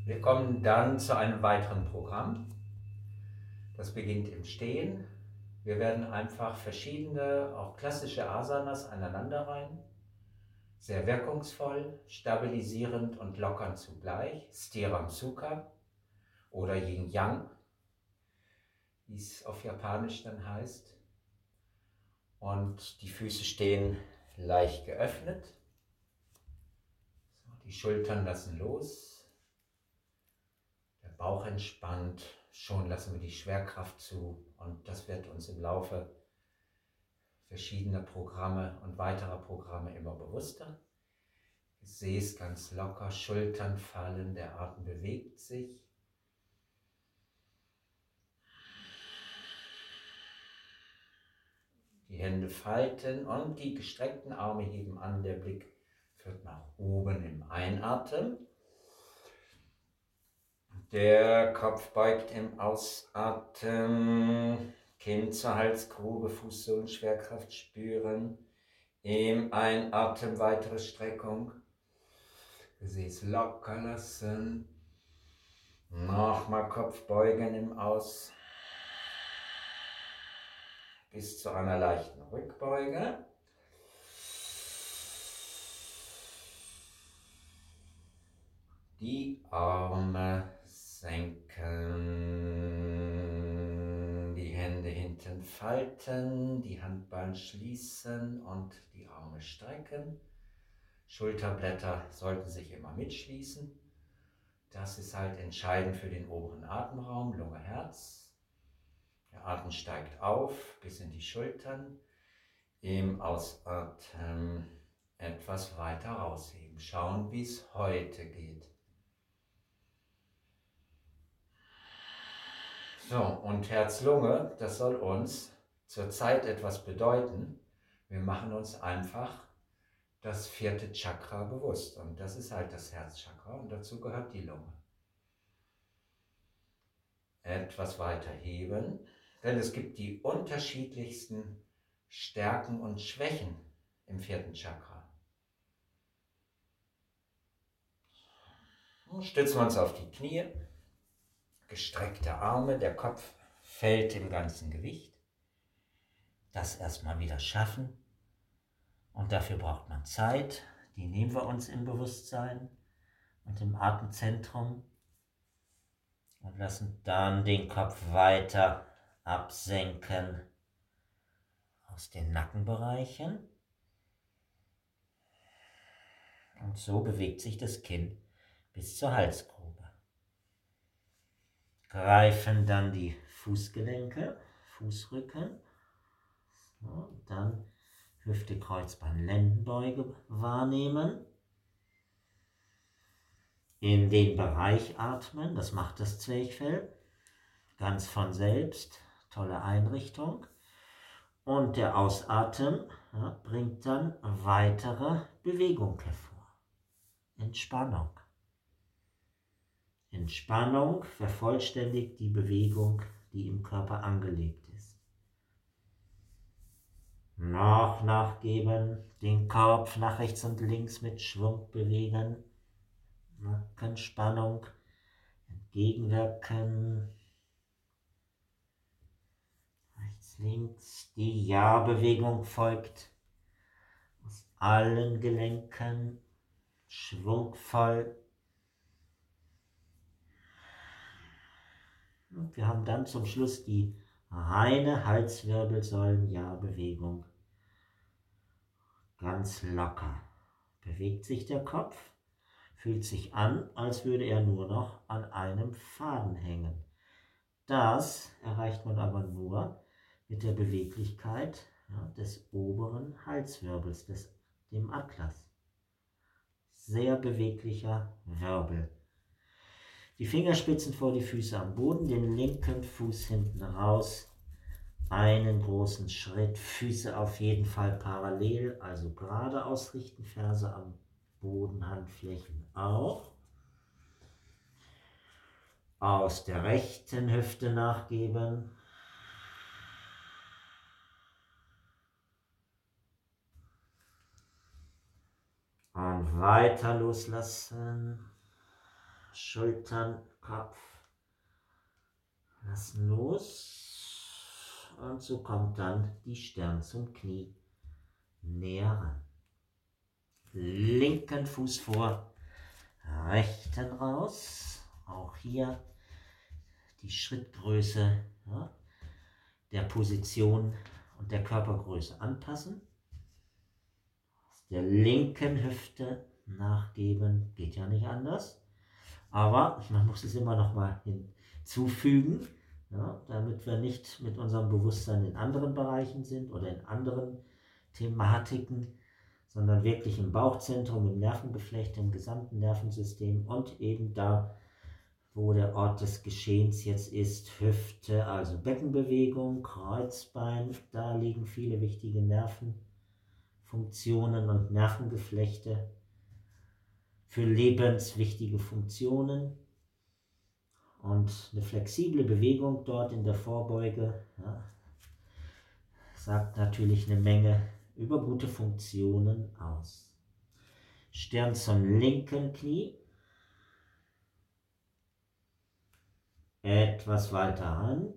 Wir kommen dann zu einem weiteren Programm. Das beginnt im Stehen. Wir werden einfach verschiedene, auch klassische Asanas aneinanderreihen. Sehr wirkungsvoll, stabilisierend und lockernd zugleich. Stiram Sukha oder Yin Yang, wie es auf Japanisch dann heißt. Und die Füße stehen leicht geöffnet. So, die Schultern lassen los. Der Bauch entspannt. Schon lassen wir die Schwerkraft zu. Und das wird uns im Laufe verschiedener Programme und weiterer Programme immer bewusster. Gesäß ganz locker, Schultern fallen, der Atem bewegt sich. Die Hände falten und die gestreckten Arme heben an. Der Blick führt nach oben im Einatmen. Der Kopf beugt im Ausatmen. Kinn zur Halsgrube, Fußsohlen, Schwerkraft spüren. Im Einatmen weitere Streckung. Gesäß locker lassen. Nochmal Kopf beugen im Aus. Bis zu einer leichten Rückbeuge. Die Arme senken, die Hände hinten falten, die Handballen schließen und die Arme strecken. Schulterblätter sollten sich immer mitschließen. Das ist halt entscheidend für den oberen Atemraum, Lunge, Herz. Der Atem steigt auf bis in die Schultern. Im Ausatmen etwas weiter rausheben. Schauen, wie es heute geht. So, und Herz-Lunge, das soll uns zurzeit etwas bedeuten. Wir machen uns einfach das 4. Chakra bewusst. Und das ist halt das Herzchakra und dazu gehört die Lunge. Etwas weiter heben, denn es gibt die unterschiedlichsten Stärken und Schwächen im 4. Chakra. Stützen wir uns auf die Knie, gestreckte Arme, der Kopf fällt im ganzen Gewicht. Das erstmal wieder schaffen. Und dafür braucht man Zeit, die nehmen wir uns im Bewusstsein und im Atemzentrum und lassen dann den Kopf weiter absenken aus den Nackenbereichen. Und so bewegt sich das Kinn bis zur Halsgrube. Greifen dann die Fußgelenke, Fußrücken, und dann Hüfte, Kreuzbein, Lendenbeuge wahrnehmen. In den Bereich atmen, das macht das Zwerchfell, ganz von selbst, tolle Einrichtung. Und der Ausatmen bringt dann weitere Bewegung hervor. Entspannung. Entspannung vervollständigt die Bewegung, die im Körper angelegt ist. Noch nachgeben, den Kopf nach rechts und links mit Schwung bewegen. Nackenspannung, entgegenwirken. Rechts, links, die Ja-Bewegung folgt aus allen Gelenken, schwungvoll. Und wir haben dann zum Schluss die reine Halswirbelsäulen-Ja-Bewegung. Ganz locker bewegt sich der Kopf, fühlt sich an, als würde er nur noch an einem Faden hängen. Das erreicht man aber nur mit der Beweglichkeit des oberen Halswirbels, dem Atlas. Sehr beweglicher Wirbel. Die Fingerspitzen vor die Füße am Boden, den linken Fuß hinten raus, einen großen Schritt, Füße auf jeden Fall parallel, also gerade ausrichten, Ferse am Boden, Handflächen auch. Aus der rechten Hüfte nachgeben. Und weiter loslassen. Schultern, Kopf. Lassen los. Und so kommt dann die Stirn zum Knie. Näher ran. Linken Fuß vor, rechten raus. Auch hier die Schrittgröße, ja, der Position und der Körpergröße anpassen. Der linken Hüfte nachgeben, geht ja nicht anders. Aber man muss es immer noch mal hinzufügen, ja, damit wir nicht mit unserem Bewusstsein in anderen Bereichen sind oder in anderen Thematiken, sondern wirklich im Bauchzentrum, im Nervengeflecht, im gesamten Nervensystem und eben da, wo der Ort des Geschehens jetzt ist, Hüfte, also Beckenbewegung, Kreuzbein, da liegen viele wichtige Nervenfunktionen und Nervengeflechte für lebenswichtige Funktionen und eine flexible Bewegung dort in der Vorbeuge, ja, sagt natürlich eine Menge über gute Funktionen aus. Stirn zum linken Knie. Etwas weiter ran.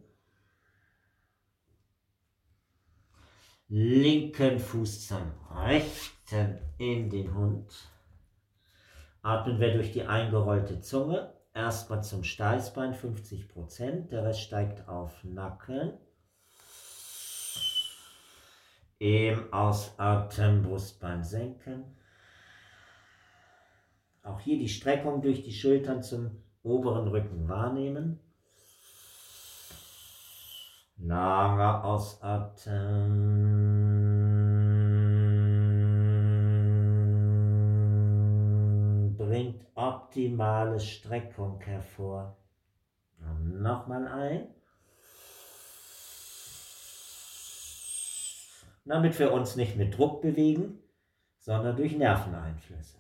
Linken Fuß zum rechten in den Hund. Atmen wir durch die eingerollte Zunge. Erstmal zum Steißbein 50%. Der Rest steigt auf Nacken. Im Ausatmen Brustbein senken. Auch hier die Streckung durch die Schultern zum oberen Rücken wahrnehmen. Langer Ausatmen bringt optimale Streckung hervor. Nochmal ein. Damit wir uns nicht mit Druck bewegen, sondern durch Nerveneinflüsse.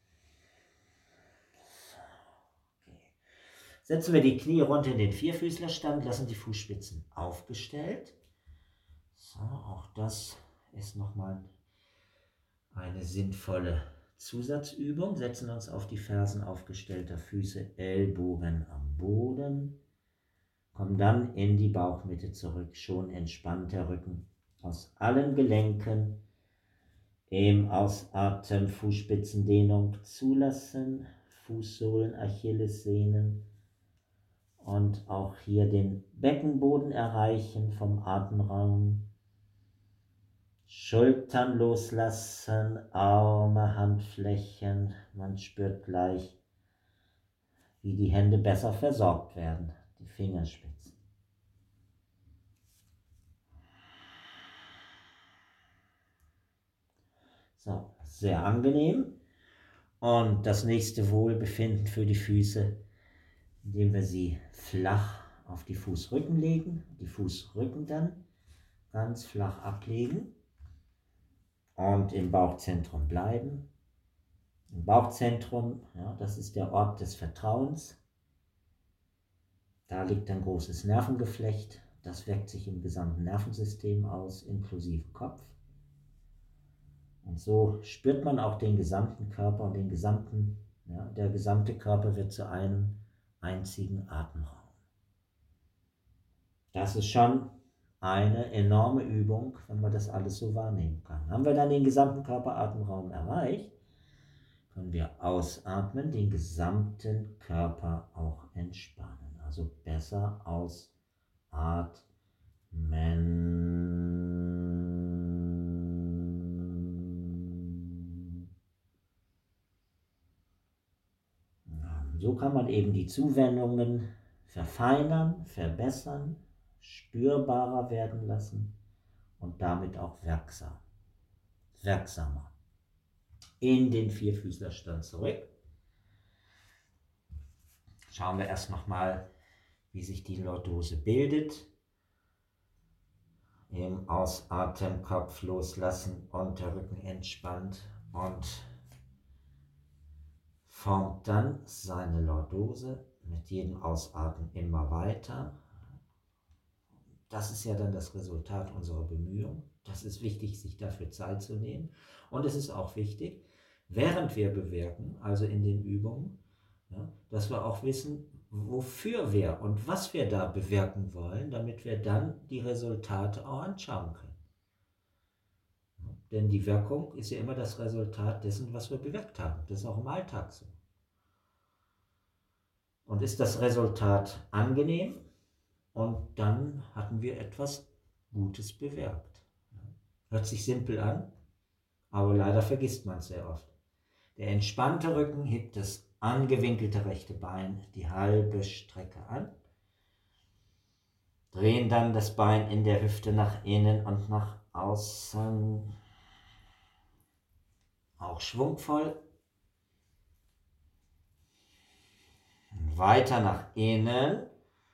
Setzen wir die Knie runter in den Vierfüßlerstand, lassen die Fußspitzen aufgestellt. So, auch das ist nochmal eine sinnvolle Zusatzübung. Setzen uns auf die Fersen aufgestellter Füße, Ellbogen am Boden. Kommen dann in die Bauchmitte zurück, schon entspannt der Rücken aus allen Gelenken. Im Ausatmen Fußspitzendehnung zulassen, Fußsohlen, Achillessehnen. Und auch hier den Beckenboden erreichen vom Atemraum. Schultern loslassen, Arme, Handflächen. Man spürt gleich, wie die Hände besser versorgt werden, die Fingerspitzen. So, sehr angenehm. Und das nächste Wohlbefinden für die Füße, indem wir sie flach auf die Fußrücken legen, die Fußrücken dann ganz flach ablegen und im Bauchzentrum bleiben. Im Bauchzentrum, ja, das ist der Ort des Vertrauens. Da liegt ein großes Nervengeflecht, das wirkt sich im gesamten Nervensystem aus, inklusive Kopf. Und so spürt man auch den gesamten Körper und der gesamte Körper wird zu einem einzigen Atemraum. Das ist schon eine enorme Übung, wenn man das alles so wahrnehmen kann. Haben wir dann den gesamten Körperatemraum erreicht, können wir ausatmen, den gesamten Körper auch entspannen. Also besser ausatmen. So kann man eben die Zuwendungen verfeinern, verbessern, spürbarer werden lassen und damit auch wirksamer. In den Vierfüßlerstand zurück. Schauen wir erst nochmal, wie sich die Lordose bildet. Im Ausatmen Kopf loslassen, Unterrücken entspannt und formt dann seine Lordose mit jedem Ausatmen immer weiter. Das ist ja dann das Resultat unserer Bemühungen. Das ist wichtig, sich dafür Zeit zu nehmen. Und es ist auch wichtig, während wir bewirken, also in den Übungen, Ja? Dass wir auch wissen, wofür wir und was wir da bewirken wollen, damit wir dann die Resultate auch anschauen können. Ja? Denn die Wirkung ist ja immer das Resultat dessen, was wir bewirkt haben. Das ist auch im Alltag so. Und ist das Resultat angenehm, und dann hatten wir etwas Gutes bewirkt. Hört sich simpel an, aber leider vergisst man es sehr oft. Der entspannte Rücken hebt das angewinkelte rechte Bein die halbe Strecke an, drehen dann das Bein in der Hüfte nach innen und nach außen, auch schwungvoll, weiter nach innen,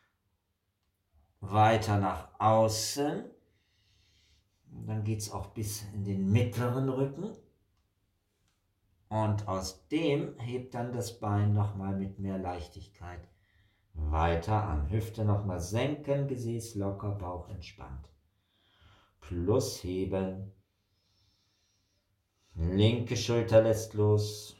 weiter nach außen, und dann geht es auch bis in den mittleren Rücken. Und aus dem hebt dann das Bein nochmal mit mehr Leichtigkeit weiter an. Hüfte nochmal senken, Gesäß locker, Bauch entspannt. Plus heben. Linke Schulter lässt los.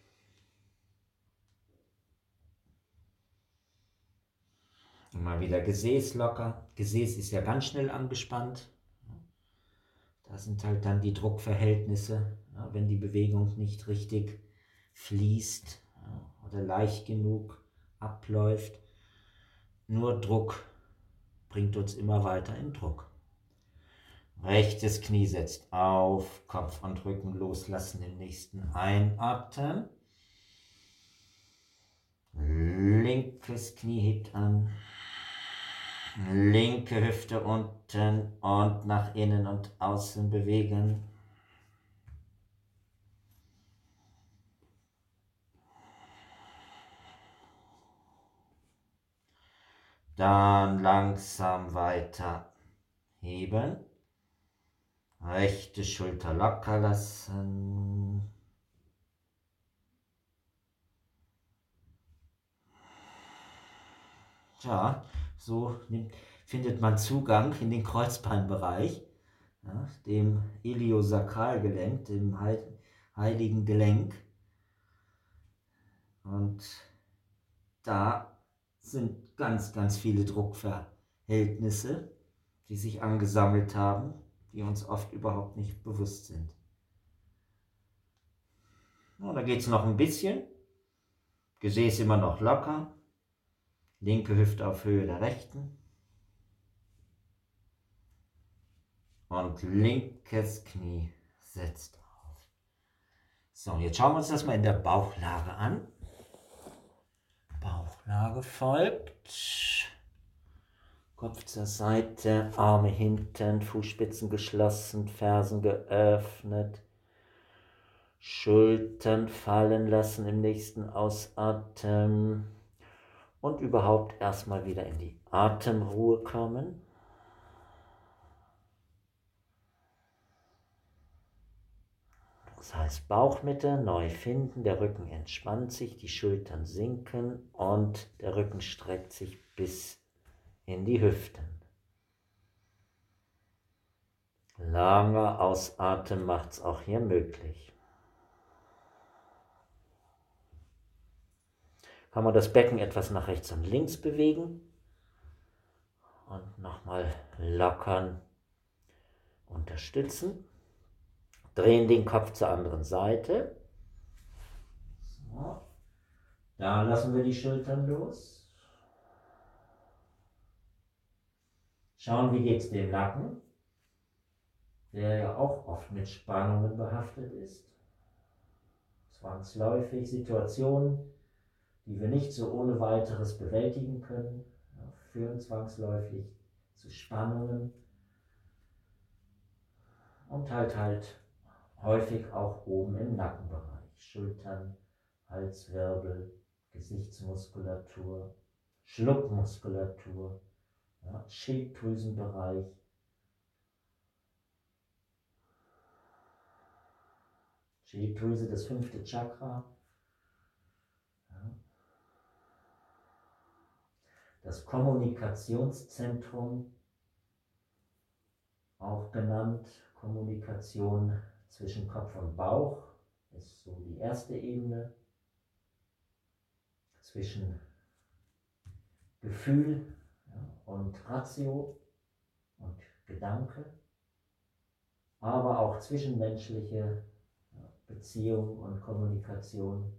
Immer wieder Gesäß locker. Gesäß ist ja ganz schnell angespannt. Da sind halt dann die Druckverhältnisse, ja, wenn die Bewegung nicht richtig fließt, ja, oder leicht genug abläuft. Nur Druck bringt uns immer weiter in Druck. Rechtes Knie setzt auf, Kopf und Rücken loslassen im nächsten Einatmen. Linkes Knie hebt an. Linke Hüfte unten und nach innen und außen bewegen. Dann langsam weiter heben. Rechte Schulter locker lassen. Ja, so findet man Zugang in den Kreuzbeinbereich, ja, dem Iliosakralgelenk, dem heiligen Gelenk. Und da sind ganz, ganz viele Druckverhältnisse, die sich angesammelt haben, die uns oft überhaupt nicht bewusst sind. Und da geht es noch ein bisschen. Gesäß immer noch locker. Linke Hüfte auf Höhe der rechten. Und linkes Knie setzt auf. So, jetzt schauen wir uns das mal in der Bauchlage an. Bauchlage folgt. Kopf zur Seite, Arme hinten, Fußspitzen geschlossen, Fersen geöffnet. Schultern fallen lassen im nächsten Ausatmen. Und überhaupt erstmal wieder in die Atemruhe kommen. Das heißt, Bauchmitte neu finden, der Rücken entspannt sich, die Schultern sinken und der Rücken streckt sich bis in die Hüften. Langer Ausatmen macht es auch hier möglich. Kann man das Becken etwas nach rechts und links bewegen und nochmal lockern, unterstützen. Drehen den Kopf zur anderen Seite. So. Da lassen wir die Schultern los. Schauen, wie geht es dem Nacken, der ja auch oft mit Spannungen behaftet ist. Zwangsläufig Situationen, die wir nicht so ohne weiteres bewältigen können, ja, führen zwangsläufig zu Spannungen und halt häufig auch oben im Nackenbereich. Schultern, Halswirbel, Gesichtsmuskulatur, Schluckmuskulatur, ja, Schilddrüsenbereich. Schilddrüse, das 5. Chakra. Ja. Das Kommunikationszentrum, auch genannt Kommunikation zwischen Kopf und Bauch, ist so die erste Ebene. zwischen Gefühl, ja, und Ratio und Gedanke, aber auch zwischenmenschliche, ja, Beziehung und Kommunikation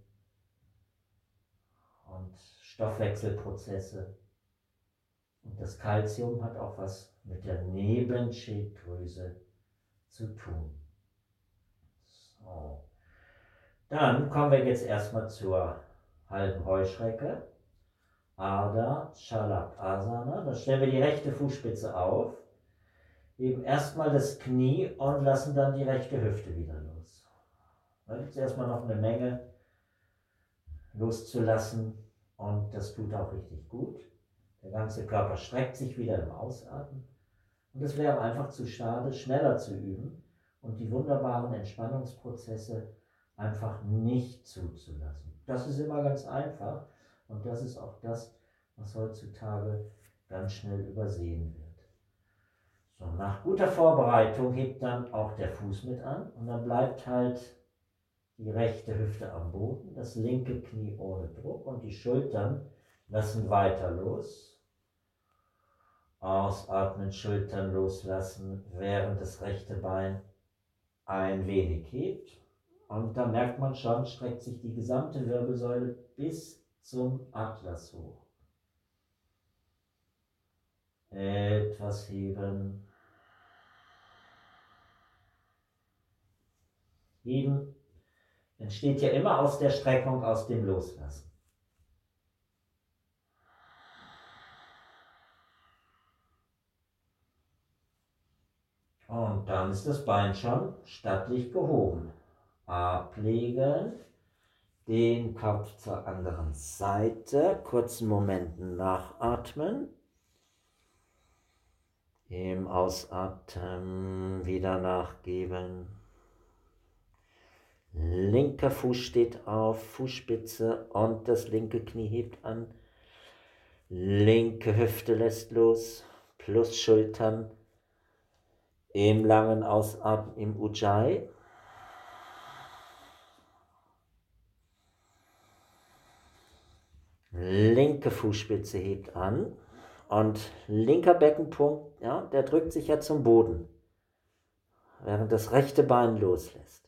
und Stoffwechselprozesse. Und das Calcium hat auch was mit der Nebenschilddrüse zu tun. So. Dann kommen wir jetzt erstmal zur halben Heuschrecke. Ardha Chalasana. Da stellen wir die rechte Fußspitze auf, heben erstmal das Knie und lassen dann die rechte Hüfte wieder los. Da gibt es erstmal noch eine Menge loszulassen und das tut auch richtig gut. Der ganze Körper streckt sich wieder im Ausatmen und es wäre einfach zu schade, schneller zu üben und die wunderbaren Entspannungsprozesse einfach nicht zuzulassen. Das ist immer ganz einfach und das ist auch das, was heutzutage ganz schnell übersehen wird. So, nach guter Vorbereitung hebt dann auch der Fuß mit an und dann bleibt halt die rechte Hüfte am Boden, das linke Knie ohne Druck und die Schultern lassen weiter los. Ausatmen, Schultern loslassen, während das rechte Bein ein wenig hebt. Und da merkt man schon, streckt sich die gesamte Wirbelsäule bis zum Atlas hoch. Etwas heben. Heben entsteht ja immer aus der Streckung, aus dem Loslassen. Und dann ist das Bein schon stattlich gehoben. Ablegen, den Kopf zur anderen Seite, kurzen Moment nachatmen. Im Ausatmen wieder nachgeben. Linker Fuß steht auf, Fußspitze und das linke Knie hebt an. Linke Hüfte lässt los, plus Schultern. Im langen Ausatmen im Ujjayi. Linke Fußspitze hebt an und linker Beckenpunkt, ja, der drückt sich ja zum Boden, während das rechte Bein loslässt.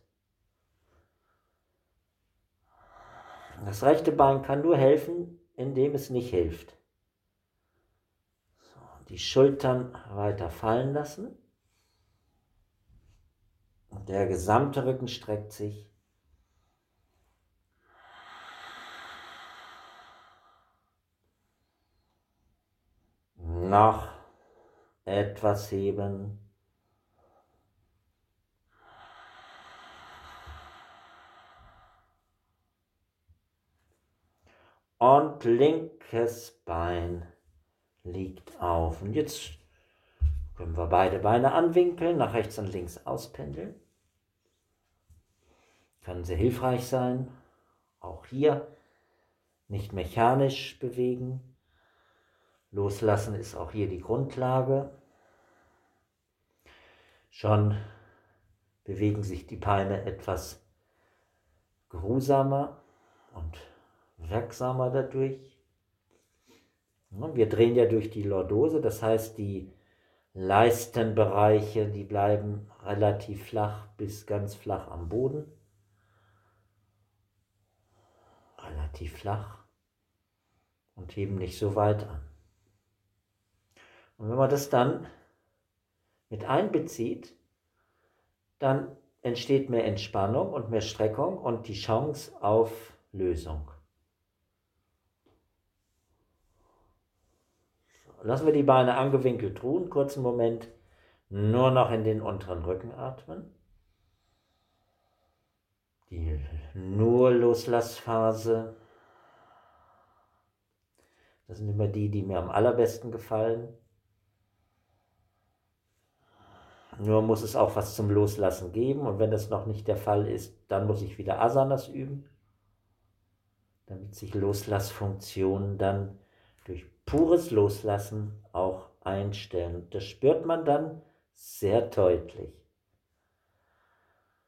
Das rechte Bein kann nur helfen, indem es nicht hilft. So, die Schultern weiter fallen lassen und der gesamte Rücken streckt sich. Noch etwas heben. Und linkes Bein liegt auf. Und jetzt können wir beide Beine anwinkeln, nach rechts und links auspendeln. Kann sehr hilfreich sein. Auch hier nicht mechanisch bewegen. Loslassen ist auch hier die Grundlage. Schon bewegen sich die Beine etwas geruhsamer und wirksamer dadurch. Wir drehen ja durch die Lordose, das heißt, die Leistenbereiche, die bleiben relativ flach bis ganz flach am Boden. Relativ flach und heben nicht so weit an. Und wenn man das dann mit einbezieht, dann entsteht mehr Entspannung und mehr Streckung und die Chance auf Lösung. Lassen wir die Beine angewinkelt ruhen, kurzen Moment, nur noch in den unteren Rücken atmen. Die nur Loslassphase, das sind immer die mir am allerbesten gefallen. Nur muss es auch was zum Loslassen geben und wenn das noch nicht der Fall ist, dann muss ich wieder Asanas üben, damit sich Loslassfunktionen dann durch pures Loslassen auch einstellen. Das spürt man dann sehr deutlich.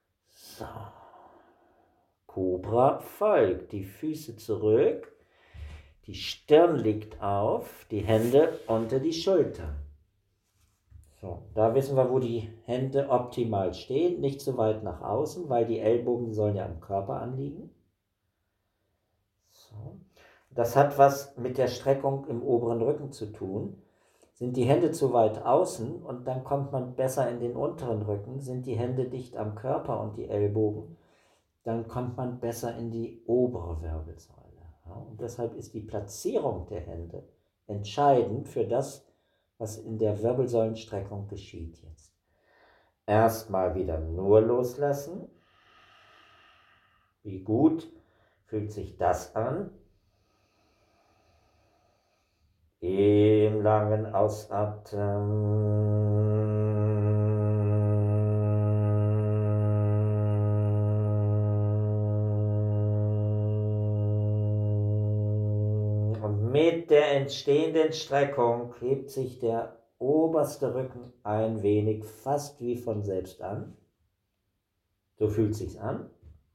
So. Cobra folgt, die Füße zurück, Die Stirn liegt auf, die Hände unter die Schultern. So, da wissen wir, wo die Hände optimal stehen, nicht zu weit nach außen, weil die Ellbogen sollen ja am Körper anliegen. So. Das hat was mit der Streckung im oberen Rücken zu tun. Sind die Hände zu weit außen und dann kommt man besser in den unteren Rücken, sind die Hände dicht am Körper und die Ellbogen, dann kommt man besser in die obere Wirbelsäule. Ja, und deshalb ist die Platzierung der Hände entscheidend für das, was in der Wirbelsäulenstreckung geschieht jetzt. Erstmal wieder nur loslassen. Wie gut fühlt sich das an? Im langen Ausatmen. Und mit der entstehenden Streckung hebt sich der oberste Rücken ein wenig, fast wie von selbst an. So fühlt es sich an.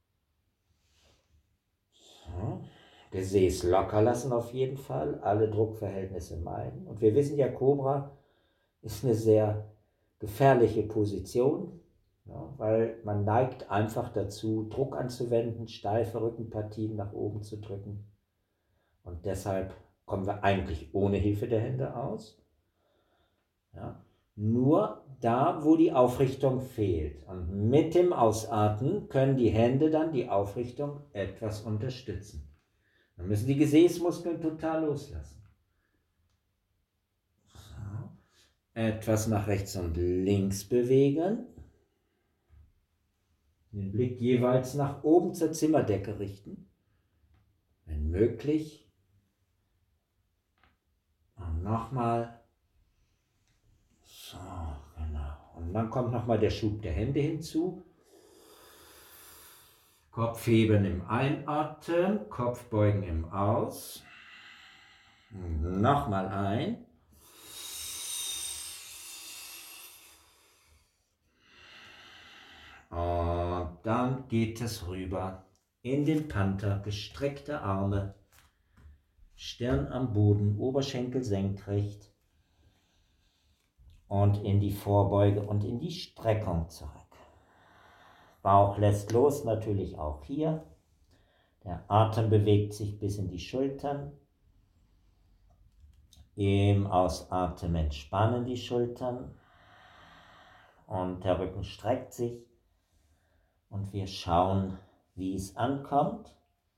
So. Gesäß locker lassen auf jeden Fall, alle Druckverhältnisse meiden. Und wir wissen ja, Cobra ist eine sehr gefährliche Position, ja, weil man neigt einfach dazu, Druck anzuwenden, steife Rückenpartien nach oben zu drücken. Und deshalb kommen wir eigentlich ohne Hilfe der Hände aus. Ja. Nur da, wo die Aufrichtung fehlt. Und mit dem Ausatmen können die Hände dann die Aufrichtung etwas unterstützen. Dann müssen die Gesäßmuskeln total loslassen. So. Etwas nach rechts und links bewegen. Den Blick jeweils nach oben zur Zimmerdecke richten. Wenn möglich. Und nochmal. So, genau. Und dann kommt nochmal der Schub der Hände hinzu. Kopf heben im Einatmen, Kopf beugen im Aus. Nochmal ein. Und dann geht es rüber in den Panther, gestreckte Arme, Stirn am Boden, Oberschenkel senkrecht und in die Vorbeuge und in die Streckung zurück. Bauch lässt los, natürlich auch hier. Der Atem bewegt sich bis in die Schultern. Im Ausatmen entspannen die Schultern und der Rücken streckt sich. Und wir schauen, wie es ankommt.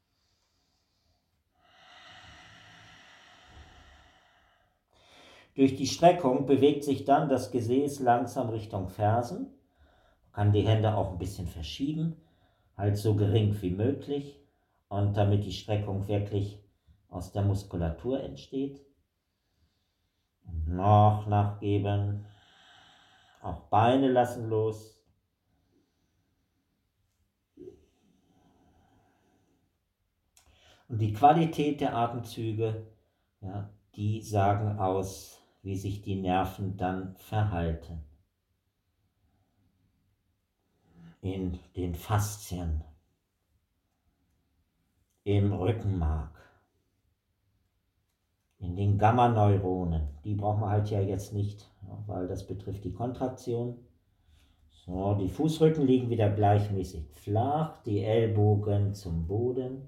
Durch die Streckung bewegt sich dann das Gesäß langsam Richtung Fersen. Man kann die Hände auch ein bisschen verschieben, halt so gering wie möglich. Und damit die Streckung wirklich aus der Muskulatur entsteht. Und noch nachgeben. Auch Beine lassen los. Und die Qualität der Atemzüge, ja, die sagen aus, wie sich die Nerven dann verhalten. In den Faszien, im Rückenmark, in den Gamma-Neuronen. Die brauchen wir halt ja jetzt nicht, ja, weil das betrifft die Kontraktion. So, die Fußrücken liegen wieder gleichmäßig flach, die Ellbogen zum Boden.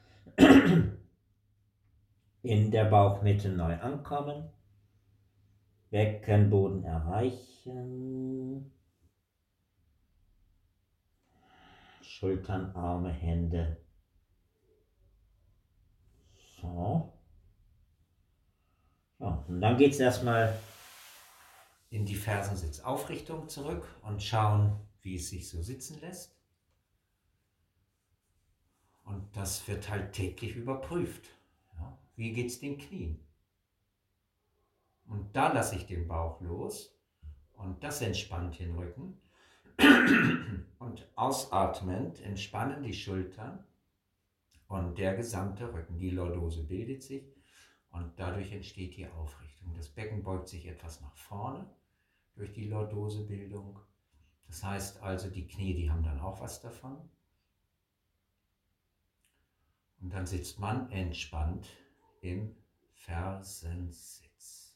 In der Bauchmitte neu ankommen. Beckenboden erreichen. Schultern, Arme, Hände. So. Ja, und dann geht es erstmal in die Fersensitzaufrichtung zurück und schauen, wie es sich so sitzen lässt. Und das wird halt täglich überprüft. Ja, wie geht es den Knien? Und da lasse ich den Bauch los und das entspannt den Rücken. Und ausatmend entspannen die Schultern und der gesamte Rücken. Die Lordose bildet sich und dadurch entsteht die Aufrichtung. Das Becken beugt sich etwas nach vorne durch die Lordosebildung. Das heißt also, die Knie, die haben dann auch was davon. Und dann sitzt man entspannt im Fersensitz.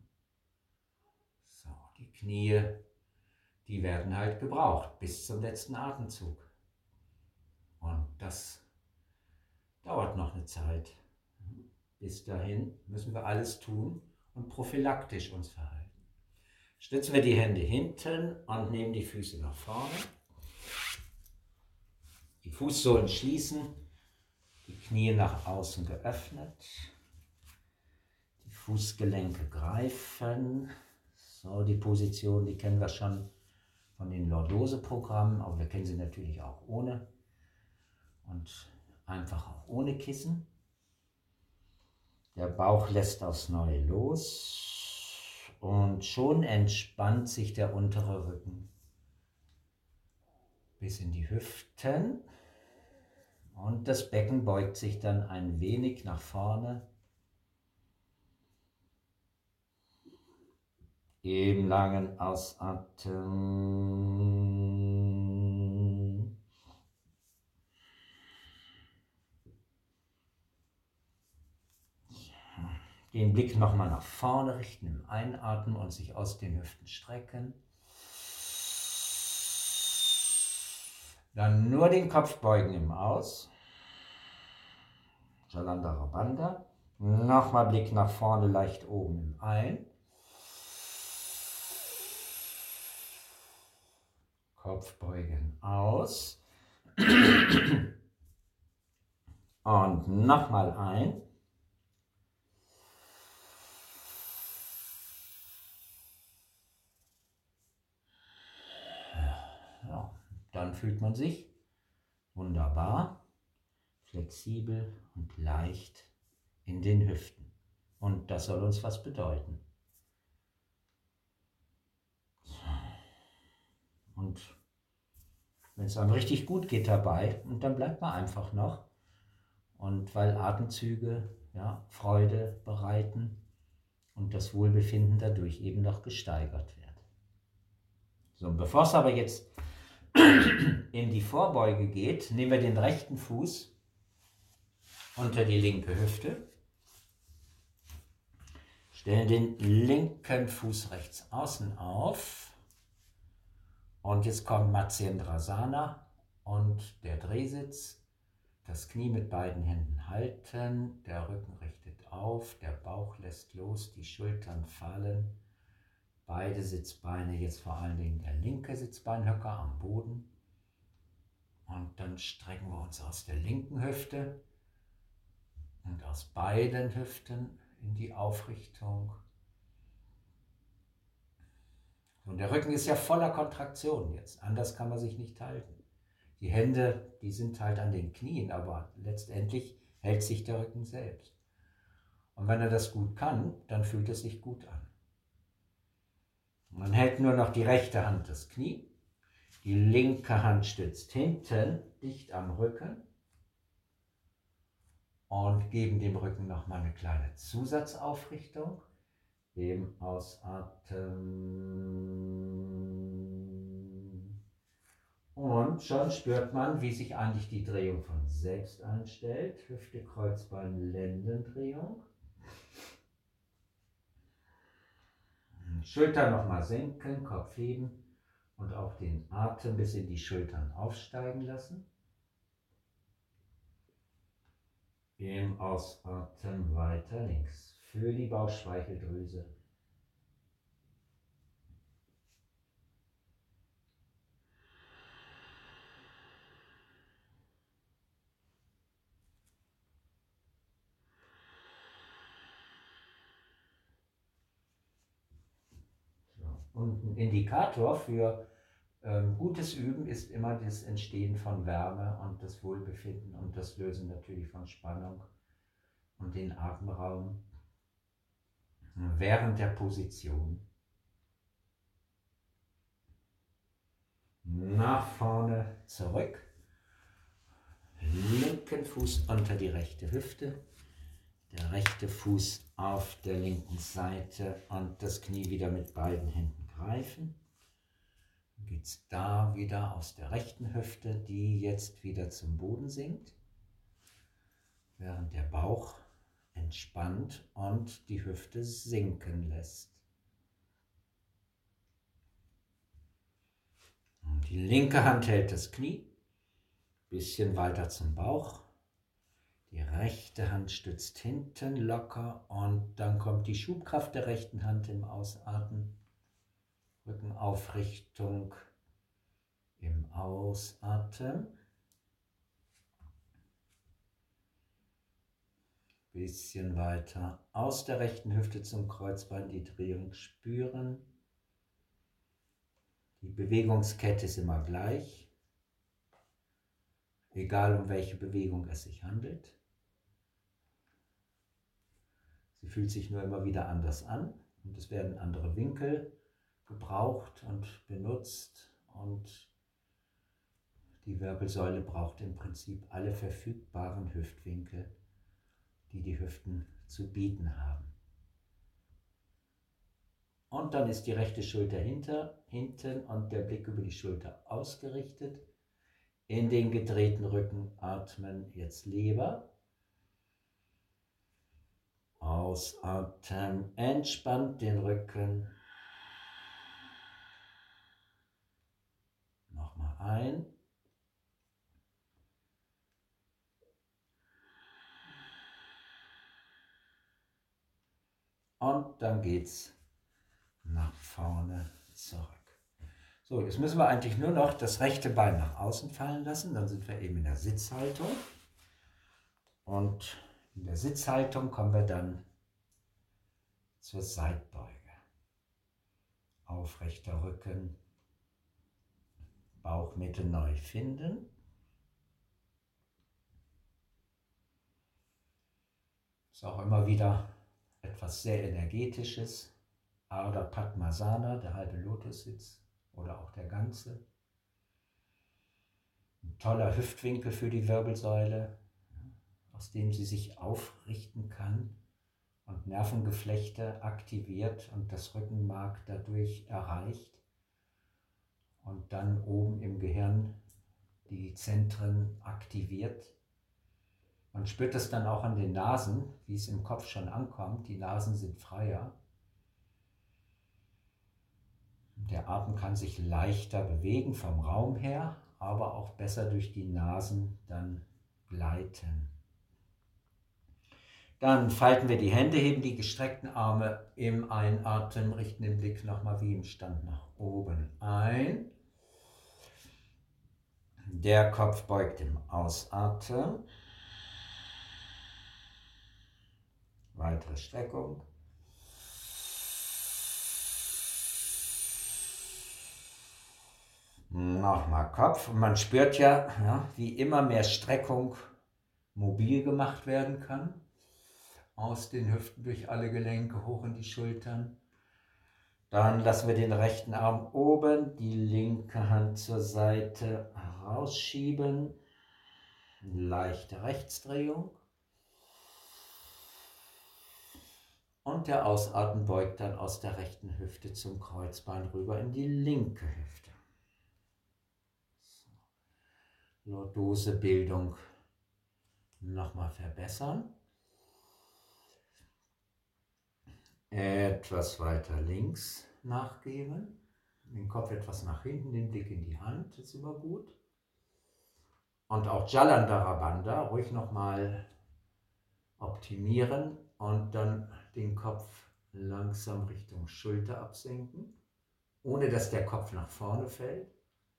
So, die Knie, die werden halt gebraucht bis zum letzten Atemzug. Und das dauert noch eine Zeit. Bis dahin müssen wir alles tun und prophylaktisch uns verhalten. Stützen wir die Hände hinten und nehmen die Füße nach vorne. Die Fußsohlen schließen, die Knie nach außen geöffnet. Die Fußgelenke greifen. So, die Position, die kennen wir schon von den Lordose-Programmen, aber wir kennen sie natürlich auch ohne. Und einfach auch ohne Kissen. Der Bauch lässt aufs Neue los. Und schon entspannt sich der untere Rücken bis in die Hüften. Und das Becken beugt sich dann ein wenig nach vorne. Im langen Ausatmen. Den Blick nochmal nach vorne richten im Einatmen und sich aus den Hüften strecken. Dann nur den Kopf beugen im Aus. Chalandara Bandha. Nochmal Blick nach vorne, leicht oben im Ein. Kopf beugen aus. Und nochmal ein. Ja, dann fühlt man sich wunderbar, flexibel und leicht in den Hüften. Und das soll uns was bedeuten. Und wenn es einem richtig gut geht dabei, und dann bleibt man einfach noch. Und weil Atemzüge Freude bereiten und das Wohlbefinden dadurch eben noch gesteigert wird. So, bevor es aber jetzt in die Vorbeuge geht, nehmen wir den rechten Fuß unter die linke Hüfte, stellen den linken Fuß rechts außen auf und jetzt kommt Matsyendrasana und der Drehsitz. Das Knie mit beiden Händen halten, der Rücken richtet auf, der Bauch lässt los, die Schultern fallen. Beide Sitzbeine, jetzt vor allen Dingen der linke Sitzbeinhöcker am Boden. Und dann strecken wir uns aus der linken Hüfte und aus beiden Hüften in die Aufrichtung. Und der Rücken ist ja voller Kontraktion jetzt, anders kann man sich nicht halten. Die Hände, die sind halt an den Knien, aber letztendlich hält sich der Rücken selbst. Und wenn er das gut kann, dann fühlt es sich gut an. Man hält nur noch die rechte Hand das Knie, die linke Hand stützt hinten, dicht am Rücken und geben dem Rücken nochmal eine kleine Zusatzaufrichtung. Im Ausatmen. Und schon spürt man, wie sich eigentlich die Drehung von selbst einstellt. Hüfte, Kreuzbein, Lendendrehung. Schultern nochmal senken, Kopf heben und auch den Atem bis in die Schultern aufsteigen lassen. Im Ausatmen weiter links für die Bauchspeicheldrüse. Und ein Indikator für gutes Üben ist immer das Entstehen von Wärme und das Wohlbefinden und das Lösen natürlich von Spannung und den Atemraum während der Position. Nach vorne, zurück. Linken Fuß unter die rechte Hüfte. Der rechte Fuß auf der linken Seite und das Knie wieder mit beiden Händen greifen. Dann geht es da wieder aus der rechten Hüfte, die jetzt wieder zum Boden sinkt, während der Bauch entspannt und die Hüfte sinken lässt. Und die linke Hand hält das Knie, bisschen weiter zum Bauch. Die rechte Hand stützt hinten locker und dann kommt die Schubkraft der rechten Hand im Ausatmen. Rückenaufrichtung im Ausatmen. Bisschen weiter aus der rechten Hüfte zum Kreuzbein die Drehung spüren. Die Bewegungskette ist immer gleich, egal um welche Bewegung es sich handelt. Sie fühlt sich nur immer wieder anders an und es werden andere Winkel gebraucht und benutzt und die Wirbelsäule braucht im Prinzip alle verfügbaren Hüftwinkel, die die Hüften zu bieten haben. Und dann ist die rechte Schulter hinten und der Blick über die Schulter ausgerichtet. In den gedrehten Rücken atmen jetzt Leber. Ausatmen, entspannt den Rücken. Nochmal ein. Und dann geht's nach vorne zurück. So, jetzt müssen wir eigentlich nur noch das rechte Bein nach außen fallen lassen. Dann sind wir eben in der Sitzhaltung. Und in der Sitzhaltung kommen wir dann zur Seitbeuge. Aufrechter Rücken, Bauchmitte neu finden. Ist auch immer wieder etwas sehr Energetisches. Ardha Padmasana, der halbe Lotussitz oder auch der ganze. Ein toller Hüftwinkel für die Wirbelsäule, aus dem sie sich aufrichten kann und Nervengeflechte aktiviert und das Rückenmark dadurch erreicht und dann oben im Gehirn die Zentren aktiviert. Man spürt es dann auch an den Nasen, wie es im Kopf schon ankommt. Die Nasen sind freier. Der Atem kann sich leichter bewegen vom Raum her, aber auch besser durch die Nasen dann gleiten. Dann falten wir die Hände, heben die gestreckten Arme im Einatmen, richten den Blick nochmal wie im Stand nach oben ein. Der Kopf beugt im Ausatmen. Weitere Streckung. Nochmal Kopf. Und man spürt ja, wie immer mehr Streckung mobil gemacht werden kann. Aus den Hüften durch alle Gelenke hoch in die Schultern. Dann lassen wir den rechten Arm oben, die linke Hand zur Seite rausschieben. Leichte Rechtsdrehung. Und der Ausatmen beugt dann aus der rechten Hüfte zum Kreuzbein rüber in die linke Hüfte. Lordosebildung nochmal verbessern. Etwas weiter links nachgeben. Den Kopf etwas nach hinten, den Blick in die Hand, ist immer gut. Und auch Jalandhara Bandha ruhig nochmal optimieren und dann den Kopf langsam Richtung Schulter absenken, ohne dass der Kopf nach vorne fällt.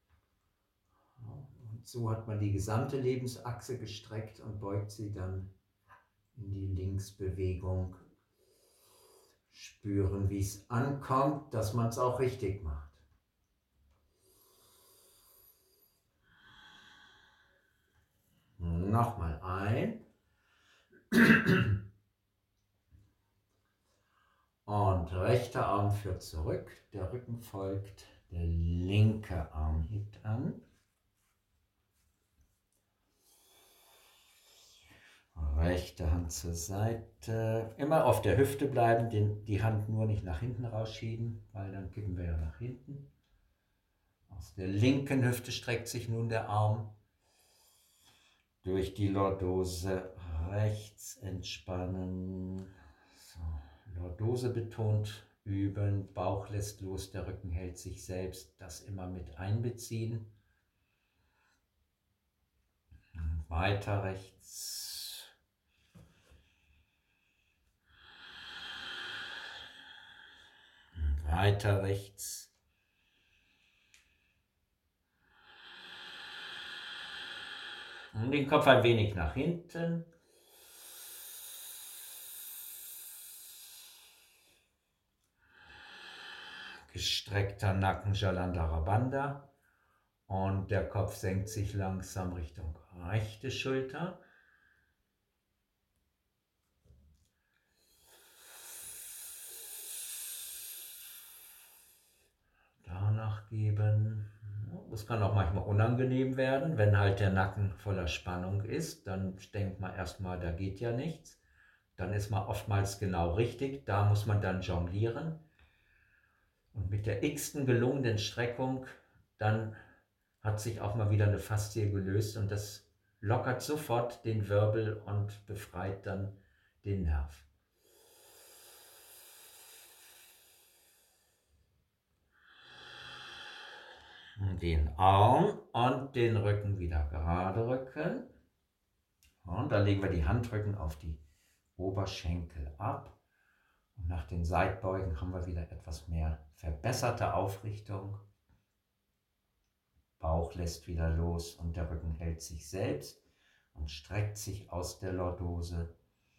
Und so hat man die gesamte Lebensachse gestreckt und beugt sie dann in die Linksbewegung. Spüren, wie es ankommt, dass man es auch richtig macht. Nochmal ein. Und rechter Arm führt zurück, der Rücken folgt, der linke Arm hebt an. Rechte Hand zur Seite. Immer auf der Hüfte bleiben, die Hand nur nicht nach hinten rausschieben, weil dann kippen wir ja nach hinten. Aus der linken Hüfte streckt sich nun der Arm durch die Lordose rechts entspannen. So, Lordose betont üben, Bauch lässt los, der Rücken hält sich selbst, das immer mit einbeziehen. Weiter rechts. Weiter rechts. Und den Kopf ein wenig nach hinten. Gestreckter Nacken, Jalandhara Bandha. Und der Kopf senkt sich langsam Richtung rechte Schulter. Danach geben. Das kann auch manchmal unangenehm werden, wenn halt der Nacken voller Spannung ist. Dann denkt man erstmal, da geht ja nichts. Dann ist man oftmals genau richtig. Da muss man dann jonglieren. Und mit der x-ten gelungenen Streckung, dann hat sich auch mal wieder eine Faszie gelöst und das lockert sofort den Wirbel und befreit dann den Nerv. Den Arm und den Rücken wieder gerade rücken. Und dann legen wir die Handrücken auf die Oberschenkel ab. Und nach den Seitbeugen haben wir wieder etwas mehr verbesserte Aufrichtung. Bauch lässt wieder los und der Rücken hält sich selbst und streckt sich aus der Lordose.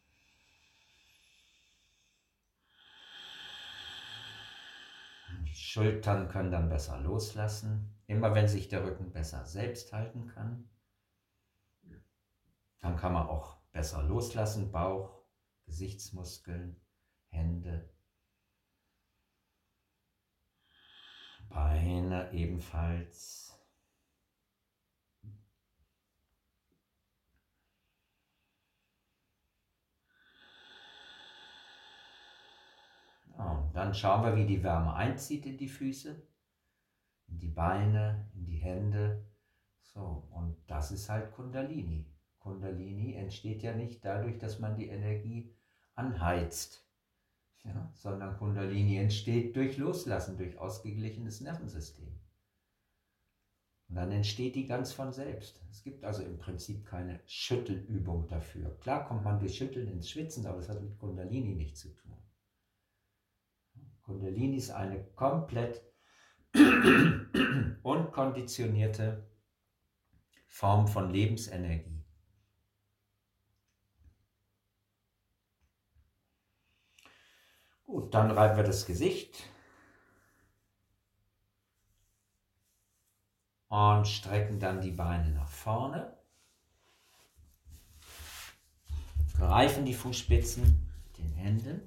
Die Schultern können dann besser loslassen. Immer wenn sich der Rücken besser selbst halten kann, dann kann man auch besser loslassen. Bauch, Gesichtsmuskeln, Hände, Beine ebenfalls. Und dann schauen wir, wie die Wärme einzieht in die Füße, in die Beine, in die Hände. So, und das ist halt Kundalini. Kundalini entsteht ja nicht dadurch, dass man die Energie anheizt, ja, sondern Kundalini entsteht durch Loslassen, durch ausgeglichenes Nervensystem. Und dann entsteht die ganz von selbst. Es gibt also im Prinzip keine Schüttelübung dafür. Klar kommt man durch Schütteln ins Schwitzen, aber das hat mit Kundalini nichts zu tun. Kundalini ist eine komplett unkonditionierte Form von Lebensenergie. Gut, dann reiben wir das Gesicht und strecken dann die Beine nach vorne. Greifen die Fußspitzen mit den Händen.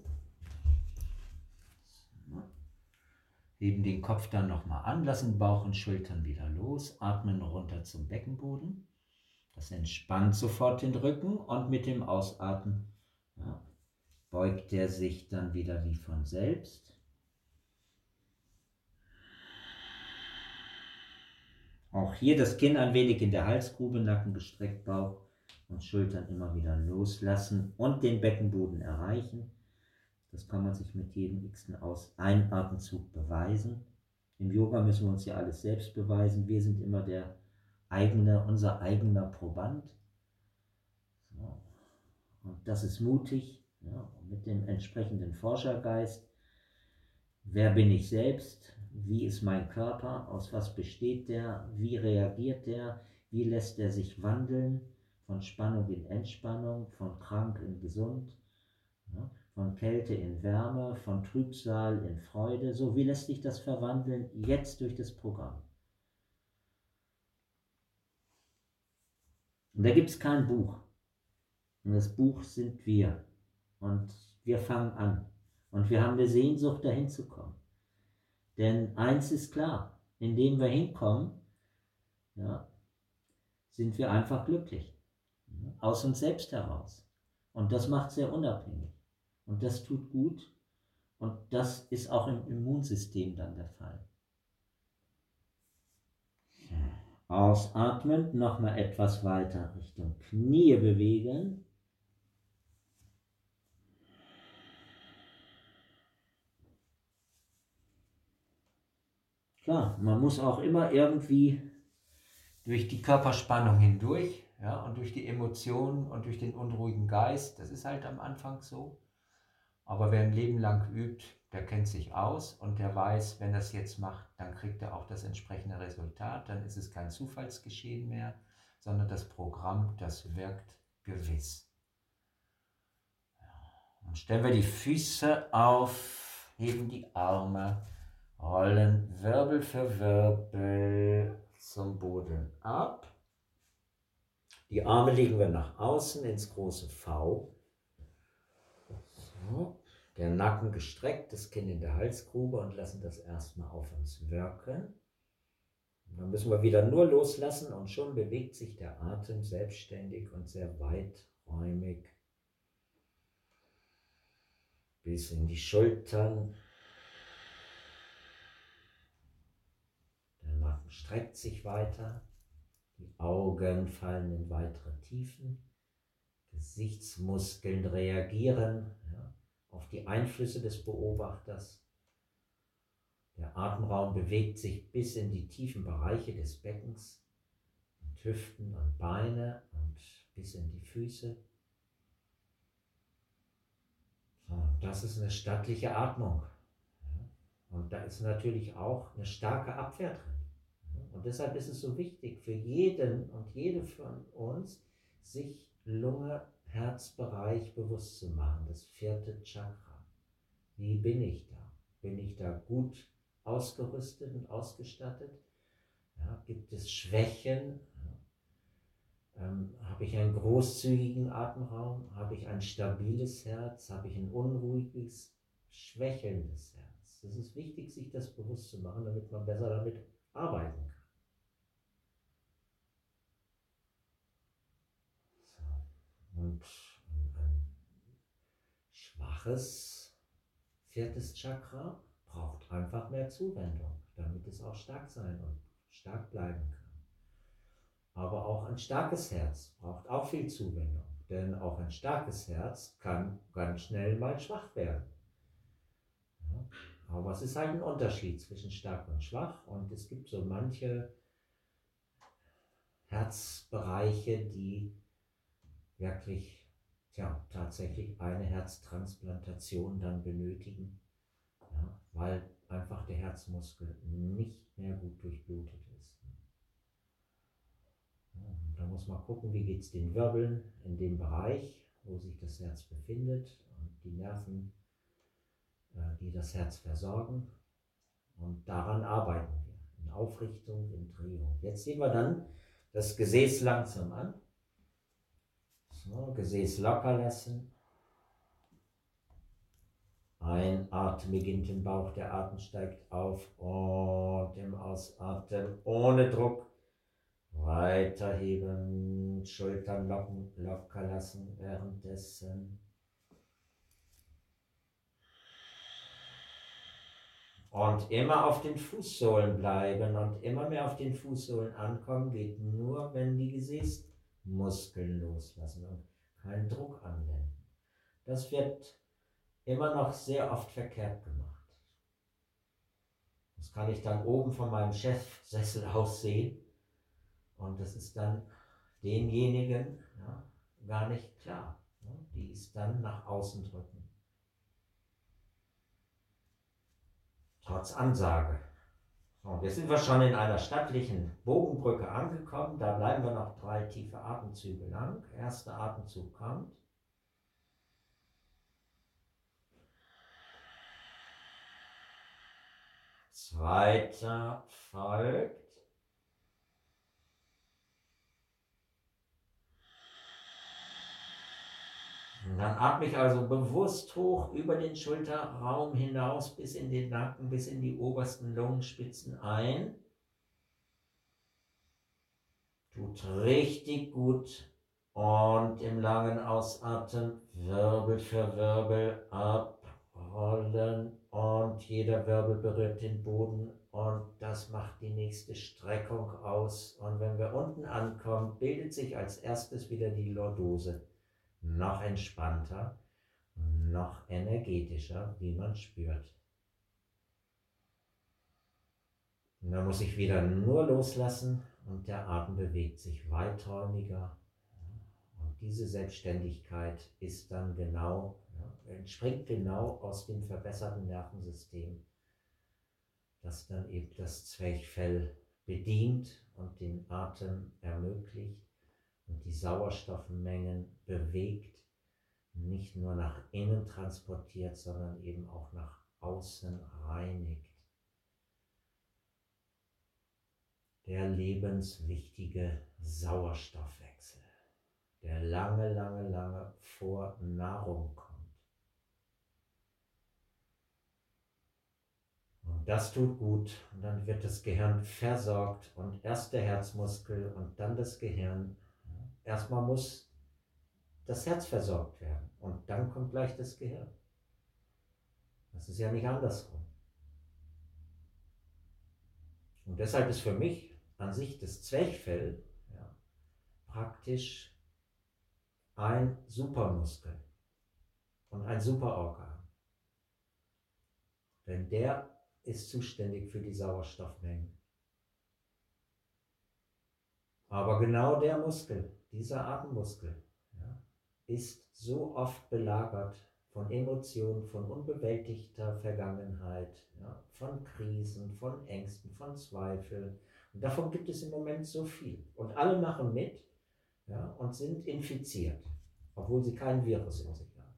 Heben den Kopf dann nochmal an, lassen Bauch und Schultern wieder los, atmen runter zum Beckenboden. Das entspannt sofort den Rücken und mit dem Ausatmen beugt er sich dann wieder wie von selbst. Auch hier das Kinn ein wenig in der Halsgrube, Nacken gestreckt, Bauch und Schultern immer wieder loslassen und den Beckenboden erreichen. Das kann man sich mit jedem x-ten Einatemzug beweisen. Im Yoga müssen wir uns ja alles selbst beweisen. Wir sind immer unser eigener Proband. So. Und das ist mutig, ja, mit dem entsprechenden Forschergeist. Wer bin ich selbst? Wie ist mein Körper? Aus was besteht der? Wie reagiert der? Wie lässt er sich wandeln? Von Spannung in Entspannung, von krank in gesund, ja, von Kälte in Wärme, von Trübsal in Freude. So, wie lässt sich das verwandeln jetzt durch das Programm? Und da gibt es kein Buch. Und das Buch sind wir. Und wir fangen an. Und wir haben eine Sehnsucht, dahin zu kommen. Denn eins ist klar, indem wir hinkommen, ja, sind wir einfach glücklich. Aus uns selbst heraus. Und das macht sehr unabhängig. Und das tut gut. Und das ist auch im Immunsystem dann der Fall. Ausatmend nochmal etwas weiter Richtung Knie bewegen. Klar, man muss auch immer irgendwie durch die Körperspannung hindurch, ja, und durch die Emotionen und durch den unruhigen Geist. Das ist halt am Anfang so. Aber wer ein Leben lang übt, der kennt sich aus und der weiß, wenn er es jetzt macht, dann kriegt er auch das entsprechende Resultat. Dann ist es kein Zufallsgeschehen mehr, sondern das Programm, das wirkt gewiss. Und stellen wir die Füße auf, heben die Arme, rollen Wirbel für Wirbel zum Boden ab. Die Arme legen wir nach außen ins große V. So. Der Nacken gestreckt, das Kinn in der Halsgrube und lassen das erstmal auf uns wirken. Und dann müssen wir wieder nur loslassen und schon bewegt sich der Atem selbstständig und sehr weiträumig bis in die Schultern. Der Nacken streckt sich weiter, die Augen fallen in weitere Tiefen, Gesichtsmuskeln reagieren, ja, auf die Einflüsse des Beobachters. Der Atemraum bewegt sich bis in die tiefen Bereiche des Beckens, und Hüften und Beine und bis in die Füße. So, das ist eine stattliche Atmung. Und da ist natürlich auch eine starke Abwehr drin. Und deshalb ist es so wichtig für jeden und jede von uns, sich Lunge, Herzbereich bewusst zu machen, das 4. Chakra. Wie bin ich da? Bin ich da gut ausgerüstet und ausgestattet? Ja, gibt es Schwächen? Habe ich einen großzügigen Atemraum? Habe ich ein stabiles Herz? Habe ich ein unruhiges, schwächelndes Herz? Es ist wichtig, sich das bewusst zu machen, damit man besser damit arbeiten kann. So. Und ein schwaches 4. Chakra braucht einfach mehr Zuwendung, damit es auch stark sein und stark bleiben kann. Aber auch ein starkes Herz braucht auch viel Zuwendung, denn auch ein starkes Herz kann ganz schnell mal schwach werden. Ja, aber es ist halt ein Unterschied zwischen stark und schwach und es gibt so manche Herzbereiche, die wirklich tatsächlich eine Herztransplantation dann benötigen, ja, weil einfach der Herzmuskel nicht mehr gut durchblutet ist. Da muss man gucken, wie geht es den Wirbeln in dem Bereich, wo sich das Herz befindet und die Nerven, die das Herz versorgen. Und daran arbeiten wir, in Aufrichtung, in Drehung. Jetzt sehen wir dann das Gesäß langsam an. So, Gesäß locker lassen. Einatmen beginnt im Bauch, der Atem steigt auf und im Ausatmen ohne Druck weiterheben, Schultern locker lassen währenddessen. Und immer auf den Fußsohlen bleiben und immer mehr auf den Fußsohlen ankommen, geht nur, wenn die Gesäßmuskeln loslassen und keinen Druck anwenden. Das wird immer noch sehr oft verkehrt gemacht. Das kann ich dann oben von meinem Chefsessel aus sehen. Und das ist dann denjenigen gar nicht klar, die es dann nach außen drücken. Trotz Ansage. So, jetzt sind wir schon in einer stattlichen Bogenbrücke angekommen. Da bleiben wir noch 3 tiefe Atemzüge lang. Erster Atemzug kommt. Zweiter folgt. Und dann atme ich also bewusst hoch über den Schulterraum hinaus bis in den Nacken, bis in die obersten Lungenspitzen ein. Tut richtig gut. Und im langen Ausatmen Wirbel für Wirbel abrollen und jeder Wirbel berührt den Boden und das macht die nächste Streckung aus. Und wenn wir unten ankommen, bildet sich als erstes wieder die Lordose. Noch entspannter, noch energetischer, wie man spürt. Und dann muss ich wieder nur loslassen und der Atem bewegt sich weiträumiger. Und diese Selbstständigkeit ist dann genau, entspringt genau aus dem verbesserten Nervensystem, das dann eben das Zwerchfell bedient und den Atem ermöglicht und die Sauerstoffmengen bewegt, nicht nur nach innen transportiert, sondern eben auch nach außen reinigt. Der lebenswichtige Sauerstoffwechsel, der lange, lange, lange vor Nahrung kommt. Und das tut gut und dann wird das Gehirn versorgt und erst der Herzmuskel und dann das Gehirn. Erstmal muss das Herz versorgt werden und dann kommt gleich das Gehirn. Das ist ja nicht andersrum. Und deshalb ist für mich an sich das Zwerchfell praktisch ein Supermuskel und ein Superorgan. Denn der ist zuständig für die Sauerstoffmengen. Aber genau der Muskel, dieser Atemmuskel, ist so oft belagert von Emotionen, von unbewältigter Vergangenheit, von Krisen, von Ängsten, von Zweifeln. Und davon gibt es im Moment so viel. Und alle machen mit und sind infiziert, obwohl sie kein Virus in sich haben.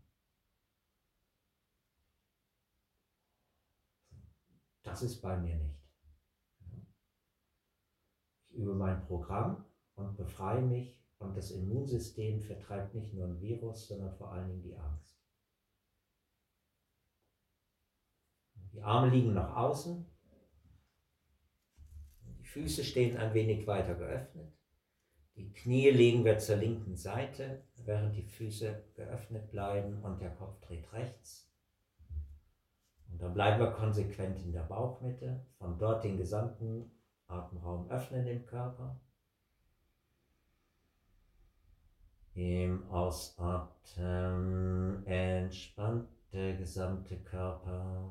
Das ist bei mir nicht. Ich übe mein Programm und befreie mich und das Immunsystem vertreibt nicht nur ein Virus, sondern vor allen Dingen die Angst. Die Arme liegen nach außen, die Füße stehen ein wenig weiter geöffnet, die Knie legen wir zur linken Seite, während die Füße geöffnet bleiben und der Kopf dreht rechts. Und dann bleiben wir konsequent in der Bauchmitte, von dort den gesamten Atemraum öffnen im Körper. Im Ausatmen entspannt der gesamte Körper.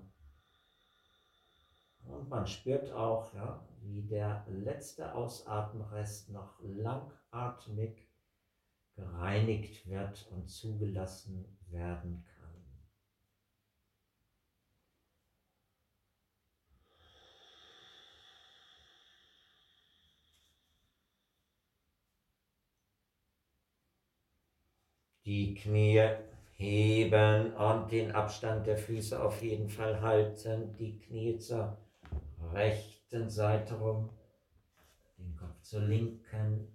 Und man spürt auch, wie der letzte Ausatmenrest noch langatmig gereinigt wird und zugelassen werden kann. Die Knie heben und den Abstand der Füße auf jeden Fall halten. Die Knie zur rechten Seite rum, den Kopf zur linken.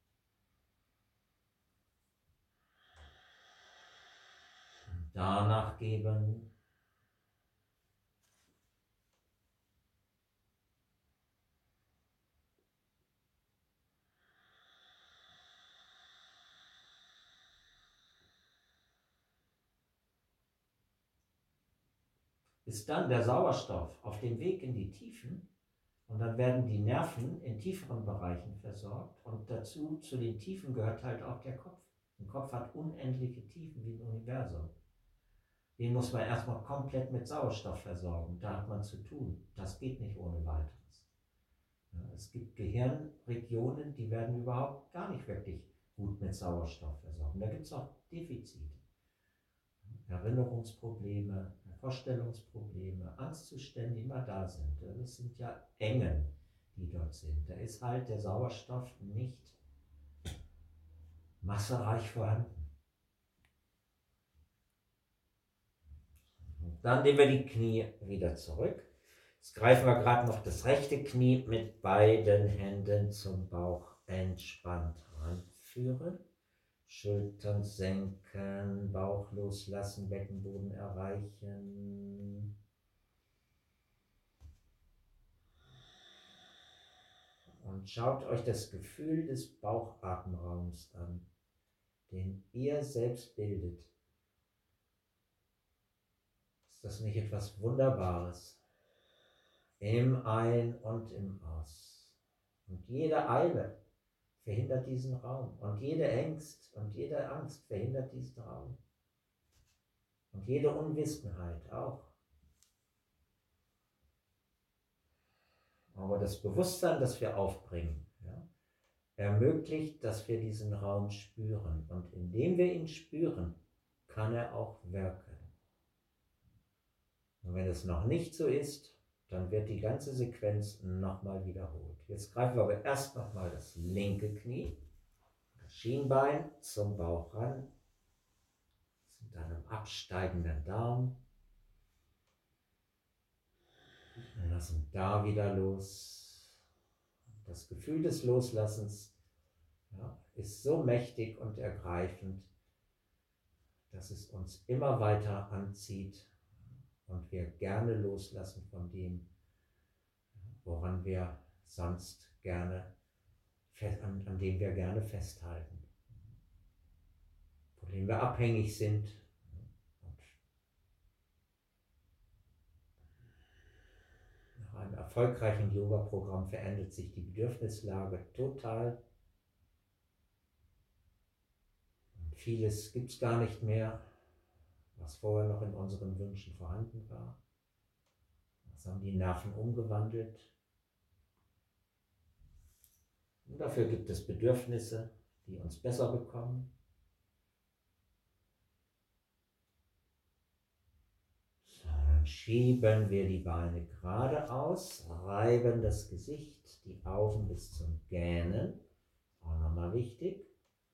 Und danach geben. Ist dann der Sauerstoff auf dem Weg in die Tiefen und dann werden die Nerven in tieferen Bereichen versorgt und dazu, zu den Tiefen gehört halt auch der Kopf. Ein Kopf hat unendliche Tiefen wie ein Universum. Den muss man erstmal komplett mit Sauerstoff versorgen. Da hat man zu tun. Das geht nicht ohne weiteres. Es gibt Gehirnregionen, die werden überhaupt gar nicht wirklich gut mit Sauerstoff versorgt. Da gibt es auch Defizite. Erinnerungsprobleme, Vorstellungsprobleme, Angstzustände, die immer da sind. Das sind ja Engen, die dort sind. Da ist halt der Sauerstoff nicht massereich vorhanden. Dann nehmen wir die Knie wieder zurück. Jetzt greifen wir gerade noch das rechte Knie mit beiden Händen zum Bauch entspannt ranführen. Schultern senken, Bauch loslassen, Beckenboden erreichen. Und schaut euch das Gefühl des Bauchatemraums an, den ihr selbst bildet. Ist das nicht etwas Wunderbares? Im Ein- und im Aus. Und jede Eile verhindert diesen Raum. Und jede jede Angst verhindert diesen Raum. Und jede Unwissenheit auch. Aber Aber das Bewusstsein, das wir aufbringen, ja, ermöglicht, dass wir diesen Raum spüren. Und indem wir ihn spüren, kann er auch wirken. Und wenn es noch nicht so ist, dann wird die ganze Sequenz nochmal wiederholt. Jetzt greifen wir aber erst nochmal das linke Knie, das Schienbein zum Bauch ran, sind dann im absteigenden Daumen. Wir lassen da wieder los. Das Gefühl des Loslassens, ja, ist so mächtig und ergreifend, dass es uns immer weiter anzieht und wir gerne loslassen von dem, woran wir sonst gerne, an dem wir gerne festhalten, von dem wir abhängig sind. Und nach einem erfolgreichen Yoga-Programm verändert sich die Bedürfnislage total. Und vieles gibt es gar nicht mehr, was vorher noch in unseren Wünschen vorhanden war. Das haben die Nerven umgewandelt. Und dafür gibt es Bedürfnisse, die uns besser bekommen. So, dann schieben wir die Beine geradeaus, reiben das Gesicht, die Augen bis zum Gähnen. Auch nochmal wichtig.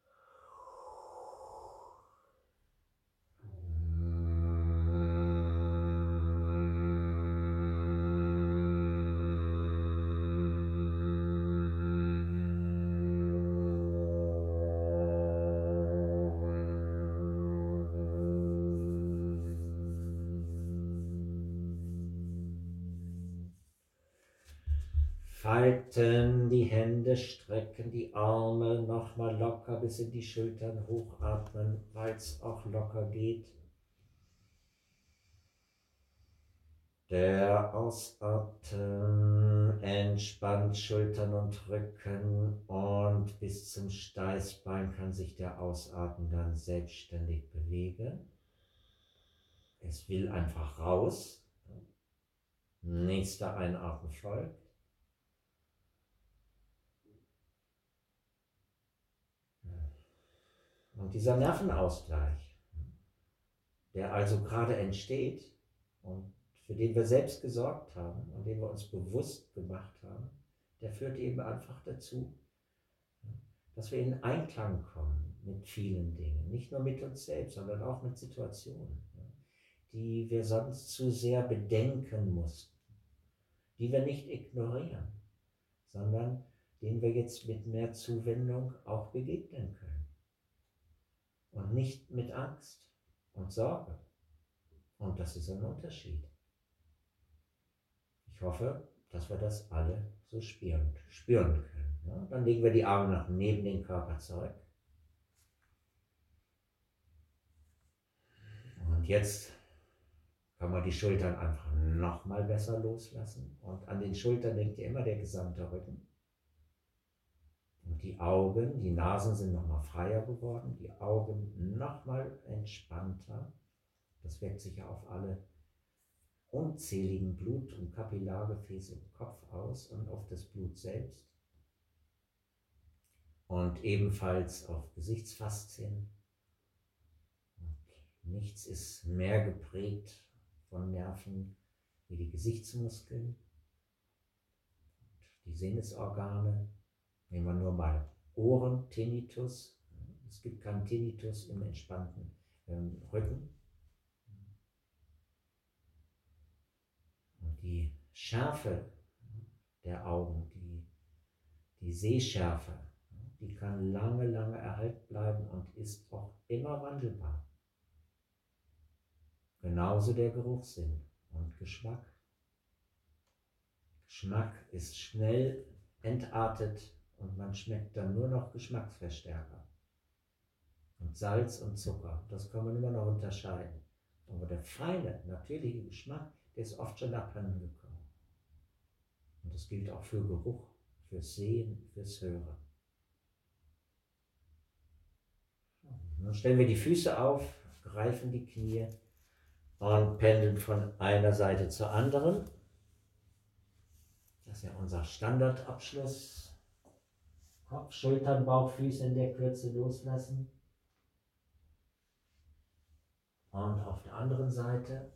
Falten die Hände, strecken die Arme nochmal locker bis in die Schultern, hochatmen, weil es auch locker geht. Der Ausatmen entspannt Schultern und Rücken und bis zum Steißbein kann sich der Ausatmen dann selbstständig bewegen. Es will einfach raus. Nächster Einatmen folgt. Und dieser Nervenausgleich, der also gerade entsteht und für den wir selbst gesorgt haben und den wir uns bewusst gemacht haben, der führt eben einfach dazu, dass wir in Einklang kommen mit vielen Dingen. Nicht nur mit uns selbst, sondern auch mit Situationen, die wir sonst zu sehr bedenken mussten, die wir nicht ignorieren, sondern denen wir jetzt mit mehr Zuwendung auch begegnen können. Und nicht mit Angst und Sorge. Und das ist ein Unterschied. Ich hoffe, dass wir das alle so spüren können. Ja? Dann legen wir die Arme nach neben den Körper zurück. Und jetzt kann man die Schultern einfach nochmal besser loslassen. Und an den Schultern denkt ihr immer der gesamte Rücken. Und die Augen, die Nasen sind nochmal freier geworden, die Augen nochmal entspannter. Das wirkt sich ja auf alle unzähligen Blut- und Kapillargefäße im Kopf aus und auf das Blut selbst. Und ebenfalls auf Gesichtsfaszien. Und nichts ist mehr geprägt von Nerven wie die Gesichtsmuskeln, die Sinnesorgane. Nehmen wir nur mal Ohren, Tinnitus. Es gibt keinen Tinnitus im entspannten Rücken. Und die Schärfe der Augen, die Sehschärfe, die kann lange, lange erhalten bleiben und ist auch immer wandelbar. Genauso der Geruchssinn und Geschmack. Geschmack ist schnell entartet und man schmeckt dann nur noch Geschmacksverstärker. Und Salz und Zucker, das kann man immer noch unterscheiden. Aber der feine, natürliche Geschmack, der ist oft schon abhanden gekommen. Und das gilt auch für Geruch, fürs Sehen, fürs Hören. Dann stellen wir die Füße auf, greifen die Knie und pendeln von einer Seite zur anderen. Das ist ja unser Standardabschluss. Kopf, Schultern, Bauch, Füße in der Kürze loslassen. Und auf der anderen Seite.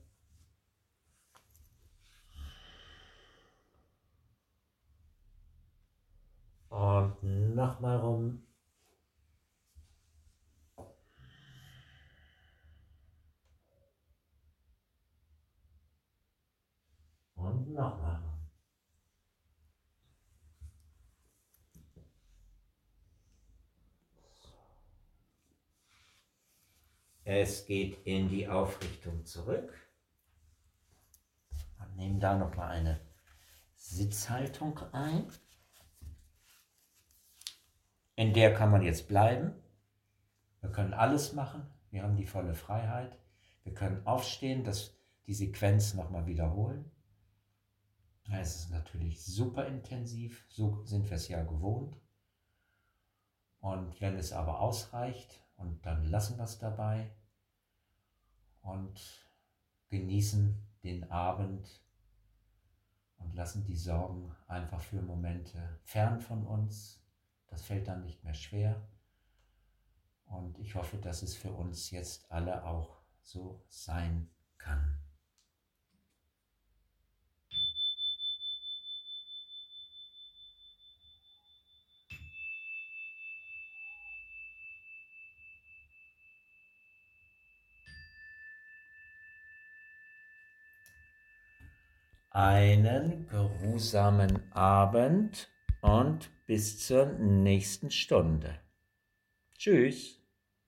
Und nochmal rum. Und nochmal rum. Es geht in die Aufrichtung zurück. Und nehmen da nochmal eine Sitzhaltung ein. In der kann man jetzt bleiben. Wir können alles machen. Wir haben die volle Freiheit. Wir können aufstehen, die Sequenz nochmal wiederholen. Es ist natürlich super intensiv. So sind wir es ja gewohnt. Und wenn es aber ausreicht, und dann lassen wir es dabei und genießen den Abend und lassen die Sorgen einfach für Momente fern von uns. Das fällt dann nicht mehr schwer. Und ich hoffe, dass es für uns jetzt alle auch so sein kann. Einen geruhsamen Abend und bis zur nächsten Stunde. Tschüss.